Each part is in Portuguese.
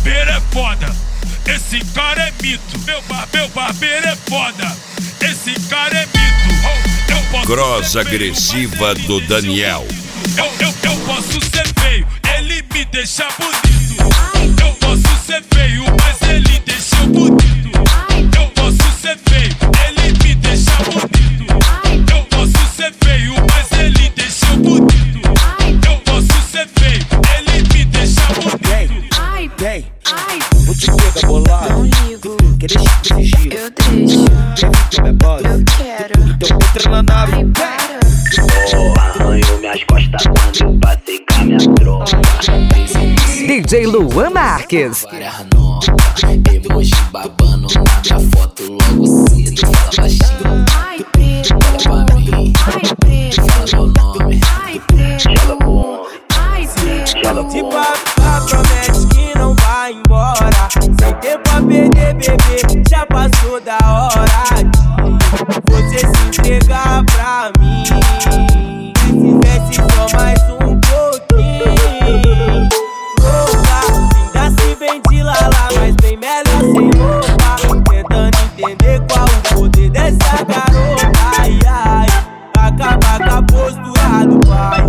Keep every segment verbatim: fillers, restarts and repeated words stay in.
barbeiro é foda, esse cara é mito. Meu, bar meu barbeiro é foda, esse cara é mito. Eu posso Cross agressiva do Daniel. Eu, eu, eu posso ser feio, ele me deixa bonito. Eu posso ser feio, mas ele deixa bonito. Eu posso ser feio, ele me deixa bonito. Eu posso ser feio, mas ele deixa bonito. Eu posso ser feio, ele me deixa bonito. Ai, vem, vou te pegar bolado. Não ligo, quer deixar desse jeito? eu deixo. Quer minha bola? Eu quero. Então entra na nave. Ai, para. Oh, arranhou minhas costas quando eu passei com a minha tropa. D J Luan Marques. Várias nota, emoji babando na minha foto logo cedo. Fala baixinho, Ai, preto. olha pra mim, Ai, preto. fala meu nome. Ai, preto. Joga pro homem, Ai, preto. joga pro Se homem. papá promete que não vai embora, sem tempo pra perder, bebê, já passou da hora de você se entregar pra mim. Se tivesse só mais um pouquinho, louca, ainda se ventilar, mas bem melhor sem roupa. Tentando entender qual o poder dessa garota. Ai, ai, acaba com a postura do pai.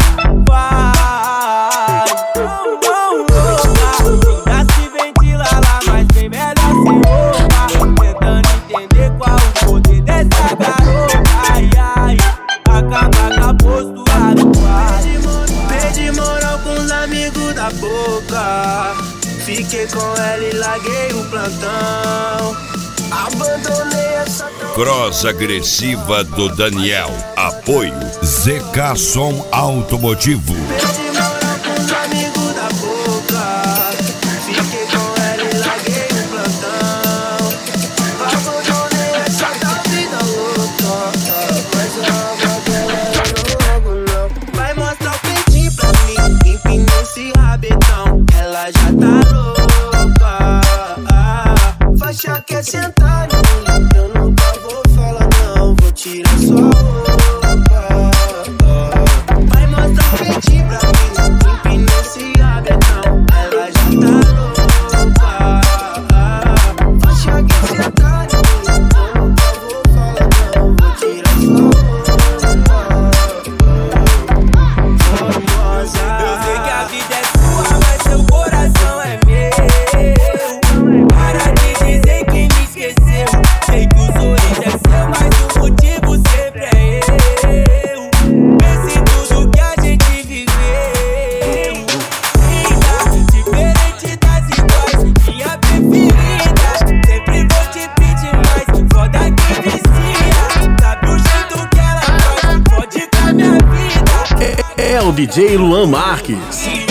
Vai, não, não, louca, ainda se ventilar, mas bem melhor sem roupa. Tentando entender qual o poder dessa garota. Ai, ai, acaba com a postura do pai. Perdi moral com os amigos da boca. Fiquei com ela e larguei o plantão. Abandonei essa Cross agressiva do Daniel. Apoio Z K Som Automotivo. Perdi moral com os amigos da boca. Fiquei com ela e larguei o plantão. Abandonei essa tal vida louca. Mas eu abandonei logo não. Vai mostrar o peitinho pra mim, empina esse rabetão. Ela já tá louca. Faixa quer sentar em mim, eu nunca vou falar não. Vou tirar sua roupa. Vai mostrar o peitinho pra mim, empina esse rabetão. Ela já tá louca. Faixa quer sentar em mim, eu nunca vou falar não. Vou tirar sua roupa. Eu sei que a vida é sua, mas seu coração é meu. Para de dizer que me esqueceu. Sei que o sorriso é seu, mas o motivo sempre é eu. Pense em tudo que a gente viveu. Linda, diferente das iguais, minha preferida. Sempre vou te pedir mais, foda que vicia. Sabe o jeito que ela faz, pode com a minha vida. É o D J Luan Marques.